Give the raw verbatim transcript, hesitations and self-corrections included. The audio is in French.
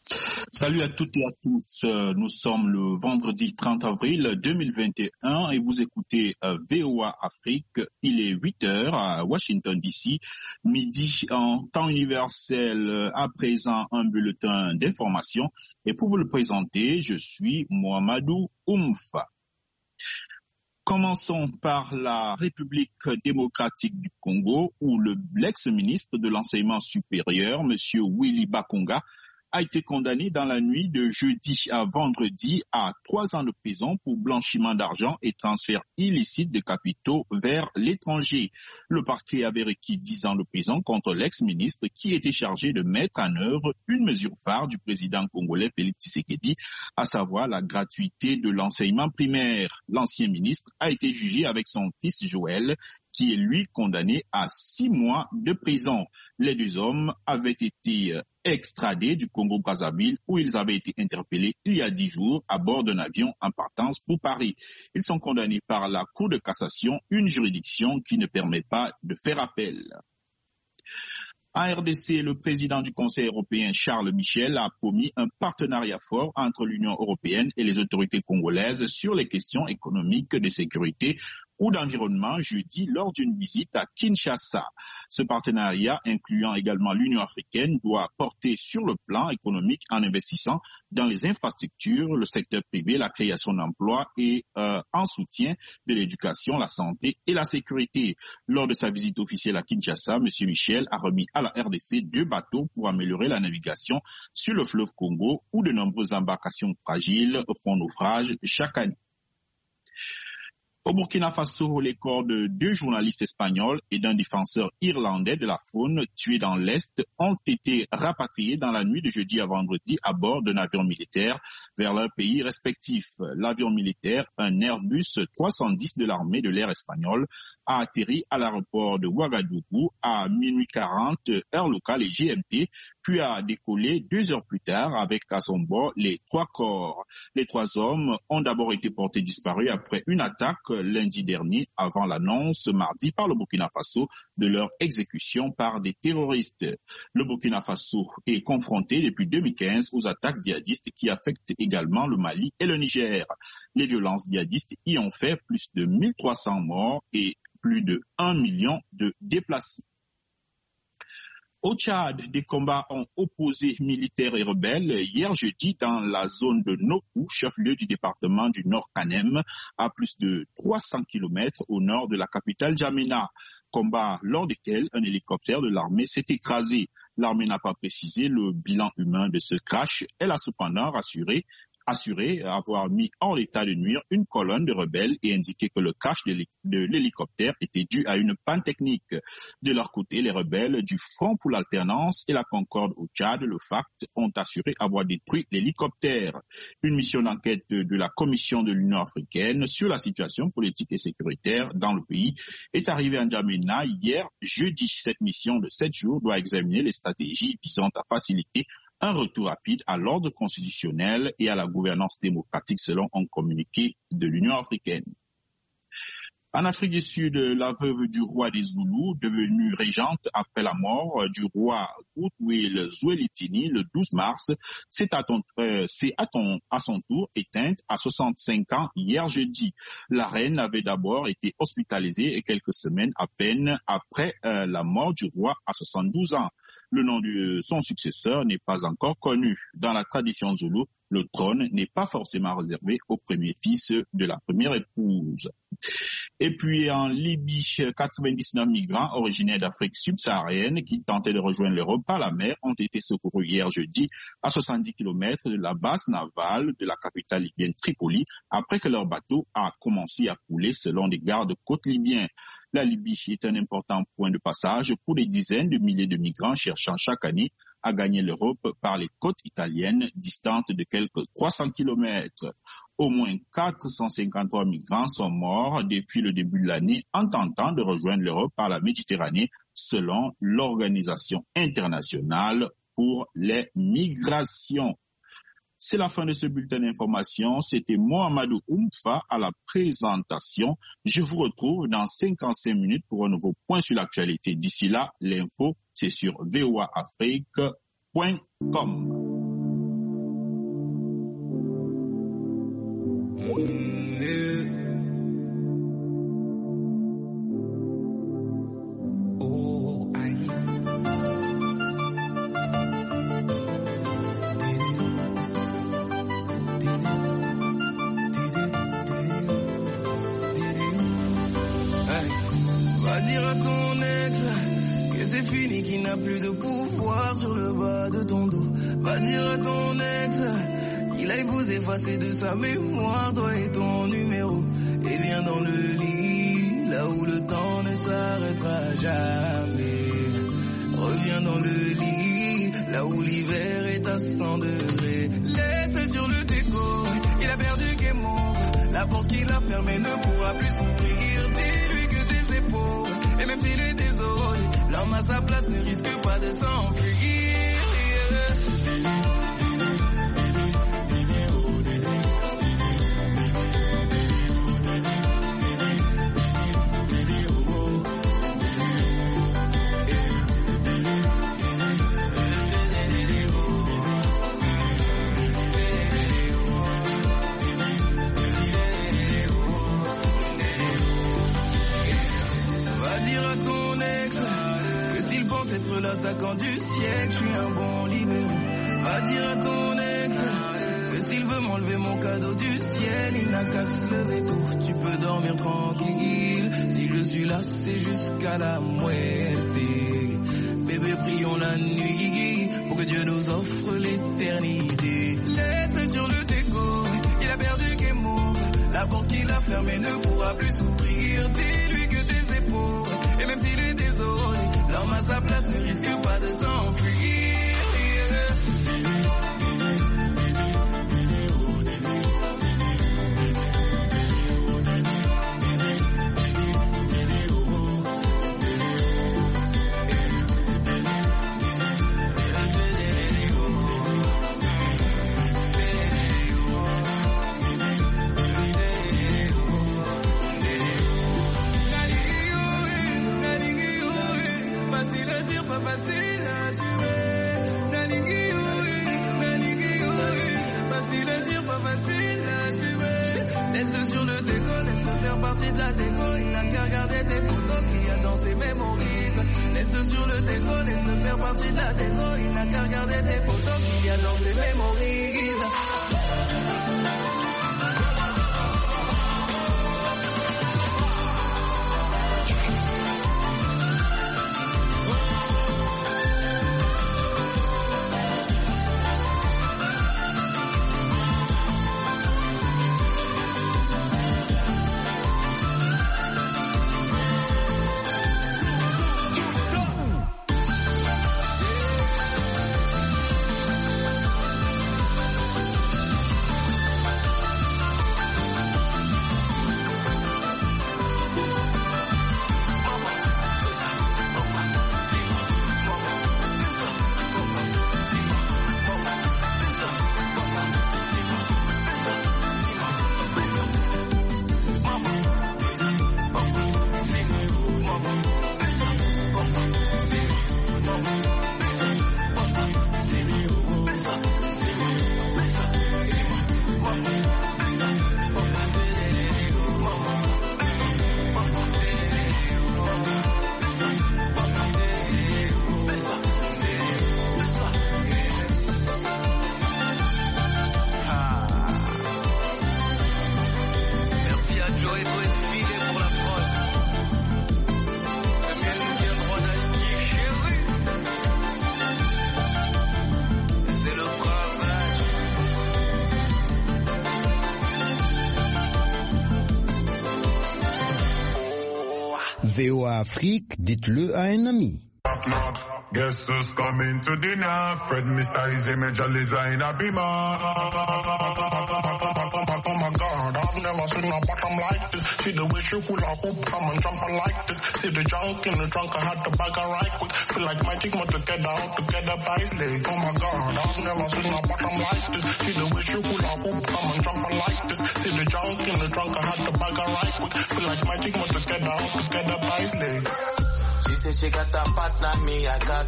Salut à toutes et à tous. Nous sommes le vendredi trente avril deux mille vingt et un et vous écoutez V O A Afrique. Il est huit heures à Washington D C, midi en temps universel. À présent, un bulletin d'information. Et pour vous le présenter, je suis Mohamedou Oumfa. Commençons par la République démocratique du Congo, où le, l'ex-ministre de l'enseignement supérieur, M. Willy Bakonga, a été condamné dans la nuit de jeudi à vendredi à trois ans de prison pour blanchiment d'argent et transfert illicite de capitaux vers l'étranger. Le parquet avait requis dix ans de prison contre l'ex-ministre qui était chargé de mettre en œuvre une mesure phare du président congolais Félix Tshisekedi, à savoir la gratuité de l'enseignement primaire. L'ancien ministre a été jugé avec son fils Joël, qui est lui condamné à six mois de prison. Les deux hommes avaient été extradés du Congo-Brazzaville où ils avaient été interpellés il y a dix jours à bord d'un avion en partance pour Paris. Ils sont condamnés par la Cour de cassation, une juridiction qui ne permet pas de faire appel. En R D C, le président du Conseil européen, Charles Michel, a promis un partenariat fort entre l'Union européenne et les autorités congolaises sur les questions économiques, de sécurité ou d'environnement jeudi lors d'une visite à Kinshasa. Ce partenariat, incluant également l'Union africaine, doit porter sur le plan économique en investissant dans les infrastructures, le secteur privé, la création d'emplois et euh, en soutien de l'éducation, la santé et la sécurité. Lors de sa visite officielle à Kinshasa, M. Michel a remis à la R D C deux bateaux pour améliorer la navigation sur le fleuve Congo où de nombreuses embarcations fragiles font naufrage chaque année. Au Burkina Faso, les corps de deux journalistes espagnols et d'un défenseur irlandais de la faune tués dans l'Est ont été rapatriés dans la nuit de jeudi à vendredi à bord d'un avion militaire vers leurs pays respectifs. L'avion militaire, un Airbus trois cent dix de l'armée de l'air espagnole, a atterri à l'aéroport de Ouagadougou à minuit quarante, heure locale et G M T, puis a décollé deux heures plus tard avec à son bord les trois corps. Les trois hommes ont d'abord été portés disparus après une attaque lundi dernier avant l'annonce mardi par le Burkina Faso de leur exécution par des terroristes. Le Burkina Faso est confronté depuis deux mille quinze aux attaques djihadistes qui affectent également le Mali et le Niger. Les violences djihadistes y ont fait plus de mille trois cents morts et plus de un million de déplacés. Au Tchad, des combats ont opposé militaires et rebelles hier jeudi dans la zone de Nokou, chef-lieu du département du Nord-Kanem, à plus de trois cents kilomètres au nord de la capitale N'Djamena. Combat lors desquels un hélicoptère de l'armée s'est écrasé. L'armée n'a pas précisé le bilan humain de ce crash. Elle a cependant rassuré assuré avoir mis hors l'état de nuire une colonne de rebelles et indiqué que le crash de l'hélicoptère était dû à une panne technique. De leur côté, les rebelles du Front pour l'alternance et la Concorde au Tchad, le F A C T, ont assuré avoir détruit l'hélicoptère. Une mission d'enquête de la Commission de l'Union africaine sur la situation politique et sécuritaire dans le pays est arrivée à N'Djamena hier, jeudi. Cette mission de sept jours doit examiner les stratégies visant à faciliter un retour rapide à l'ordre constitutionnel et à la gouvernance démocratique selon un communiqué de l'Union africaine. En Afrique du Sud, la veuve du roi des Zoulous, devenue régente après la mort du roi Goodwill Zwelithini le douze mars, s'est à, ton, euh, à, ton, à son tour éteinte à soixante-cinq ans hier jeudi. La reine avait d'abord été hospitalisée et quelques semaines à peine après euh, la mort du roi à soixante-douze ans. Le nom de son successeur n'est pas encore connu. Dans la tradition zoulou, le trône n'est pas forcément réservé au premier fils de la première épouse. Et puis en Libye, quatre-vingt-dix-neuf migrants originaires d'Afrique subsaharienne qui tentaient de rejoindre l'Europe par la mer ont été secourus hier jeudi à soixante-dix kilomètres de la base navale de la capitale libyenne Tripoli après que leur bateau a commencé à couler selon des gardes-côtes libyens. La Libye est un important point de passage pour des dizaines de milliers de migrants cherchant chaque année à gagner l'Europe par les côtes italiennes distantes de quelques trois cents kilomètres. Au moins quatre cent cinquante-trois migrants sont morts depuis le début de l'année en tentant de rejoindre l'Europe par la Méditerranée, selon l'Organisation internationale pour les migrations. C'est la fin de ce bulletin d'information. C'était Mohamedou Oumfa à la présentation. Je vous retrouve dans cinquante-cinq minutes pour un nouveau point sur l'actualité. D'ici là, l'info, c'est sur v o a afrique point com. fini, qu'il n'a plus de pouvoir sur le bas de ton dos. Va dire à ton ex qu'il aille vous effacer de sa mémoire, toi et ton numéro. Et viens dans le lit, là où le temps ne s'arrêtera jamais. Reviens dans le lit, là où l'hiver est à cent degrés. Laisse sur le déco, il a perdu game over. La porte qu'il a fermée ne pourra plus s'ouvrir. Dis-lui que tes épaules, et même s'il est désolé, l'homme à sa place ne risque pas de s'enfuir. Être l'attaquant du siècle, je suis un bon libéraux. Va dire à ton ex que s'il veut m'enlever mon cadeau du ciel, il n'a qu'à se lever tôt. Tu peux dormir tranquille, si je suis là c'est jusqu'à la muerte. Bébé, prions la nuit pour que Dieu nous offre l'éternité. Laisse sur le déco, il a perdu game over. La porte qu'il a fermée ne pourra plus s'ouvrir. Dis-lui que tes épaules, et même s'il est désolé, l'homme à sa place ne risque pas de s'enfuir. Pas facile à assumer. Nanigui, nanigui, facile à dire, pas facile à assumer. Laisse-le sur le déco, laisse-le faire partie de la déco. Il n'a qu'à regarder tes photos qu'il y a dans ses mémories. Laisse-le sur le déco, laisse-le faire partie de la déco. Il n'a qu'à regarder tes photos qu'il y a dans ses mémories. V O A Afrique, dites-le à un ami. Guess who's coming to dinner? Fred, Mister Easy, Major Liza in a beamer. Oh my God, I've never seen a bottom like this. See the way she hula hoop, come and jump like this. See the junk in the trunk, I had to bag her right quick. Feel like magic, more together, out together by slave. Oh my God, I've never seen a bottom like this. See the way she hula hoop, come and jump like this. See the junk in the trunk, I had to bag her right quick. Feel like magic, more together, out together by slave. She said she got a partner, me, I got